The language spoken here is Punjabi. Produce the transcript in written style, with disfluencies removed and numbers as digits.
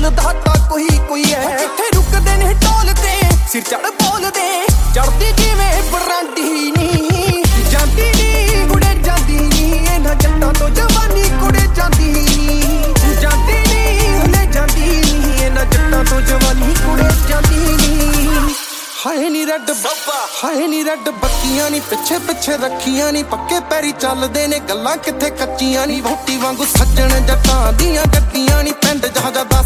ਚੱਲਦਾ ਤਾਂ ਕੋਈ ਹੈ। ਜਿੱਥੇ ਰੁਕਦੇ ਨੇ ਢੋਲ ਤੇ ਸਿਰ ਚੜ ਬੋਲਦੇ, ਚੜਦੀ ਜਿਵੇਂ ਬਰਾਂਡੀ ਨੀ ਜਾਂਦੀ ਨੀ ਕੁੜੇ ਜਾਂਦੀ ਨੀ, ਇਹਨਾਂ ਜੱਟਾਂ ਤੋਂ ਜਵਾਨੀ ਕੁੜੇ ਜਾਂਦੀ ਨੀ ਜਾਂਦੀ ਨੀ ਹਲੇ ਜਾਂਦੀ ਨੀ, ਇਹਨਾਂ ਜੱਟਾਂ ਤੋਂ ਜਵਾਨੀ ਕੁੜੇ ਜਾਂਦੀ ਨੀ। ਹਾਏ ਨੀ ਰੈੱਡ ਬੱਬਾ ਹਾਏ ਨੀ ਰੈੱਡ ਬੱਤੀਆਂ ਨੀ ਪਿੱਛੇ ਪਿੱਛੇ ਰੱਖੀਆਂ ਨੀ, ਪੱਕੇ ਪੈਰੀ ਚੱਲਦੇ ਨੇ ਗੱਲਾਂ ਕਿੱਥੇ ਕੱਚੀਆਂ ਨੀ। ਵਹੁਟੀ ਵਾਂਗੂ ਸੱਜਣ ਜੱਟਾਂ ਦੀਆਂ ਗੱਡੀਆਂ ਨੀ, ਪਿੰਡ ਜਹਾਜ਼ਾਂ ਦਾ